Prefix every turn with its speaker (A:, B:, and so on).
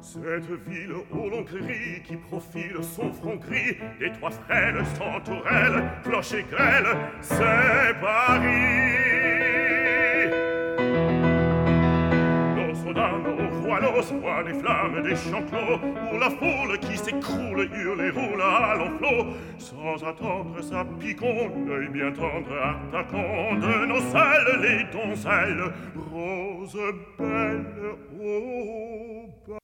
A: Cette ville au long gris qui profile son front gris, des toits frêles, sans tourelles, cloches et grêles, c'est Paris. Nos soldats, nos rois, nos voient des flammes, des champs clos, où la foule qui s'écroule hurle et roule à l'enflot. Sans attendre sa piquant, l'œil bien tendre attaquant de nos ailes les donzelles, roses belles, oh,